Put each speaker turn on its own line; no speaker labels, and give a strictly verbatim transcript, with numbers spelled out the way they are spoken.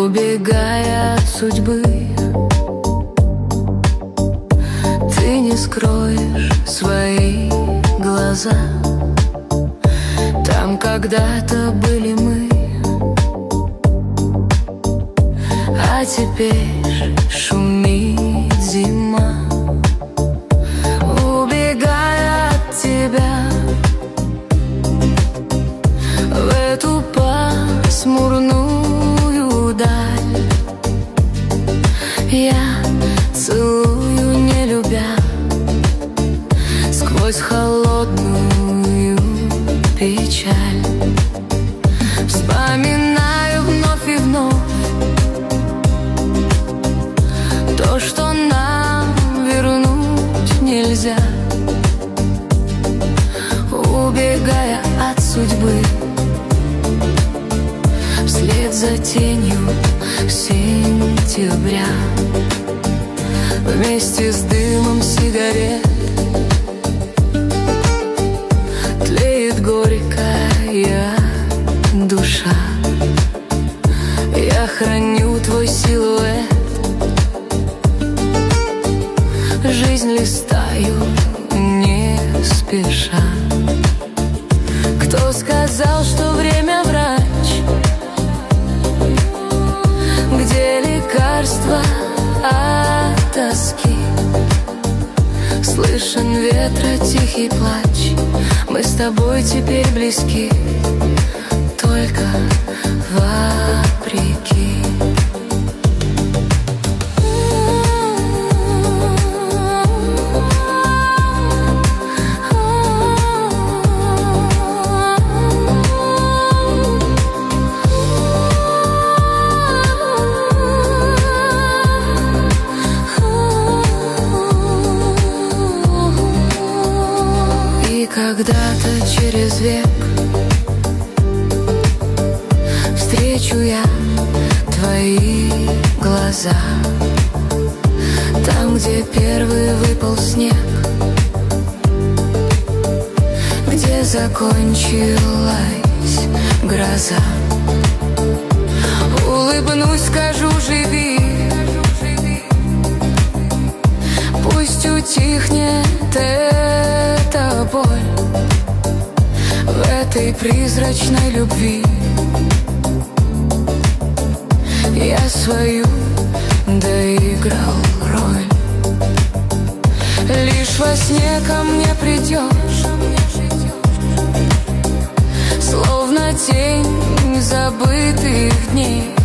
Убегая от судьбы, ты не скроешь свои глаза. Там когда-то были мы, а теперь шумит зима. Убегая от тебя в эту пасмурную даль, я целую, не любя, сквозь холодную печаль. Вспоминаю вновь и вновь то, что нам вернуть нельзя. Убегая от судьбы, вслед за тенью сентября, вместе с дымом сигарет тлеет горькая душа. Я храню твой силуэт, жизнь листаю не спеша. Кто сказал, что время врач, где лекарства от тоски? Слышен ветра тихий плач, мы с тобой теперь близки, только вопреки. Когда-то через век встречу я твои глаза, там, где первый выпал снег, где закончилась гроза. Улыбнусь, скажу: живи, пусть утихнет эта боль в этой призрачной любви. Я свою доиграл роль, лишь во сне ко мне придешь, словно тень забытых дней.